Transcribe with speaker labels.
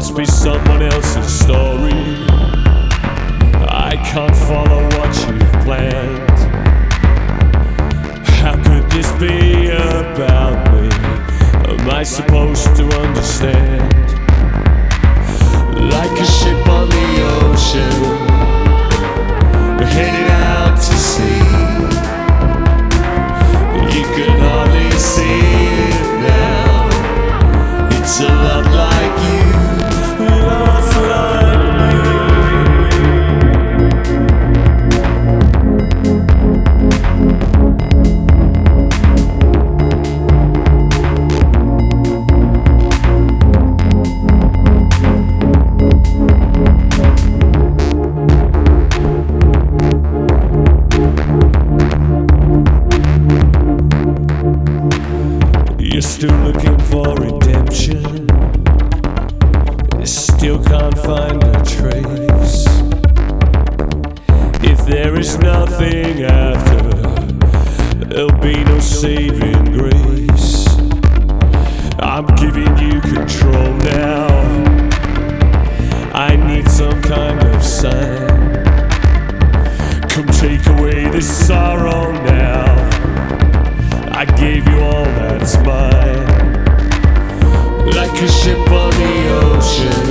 Speaker 1: must be someone else's story. I can't follow what you've planned. How could this be about me? Am I supposed to understand? Like a ship on the ocean, headed out to sea. You can hardly see it now. It's a lot like you, lots like you're still looking for redemption. You still can't find a trace. If there is nothing after, there'll be no saving grace. I'm giving you control now. I need some kind of sign. Come take away this sorrow now. I gave you all that's mine. Like a ship on the ocean,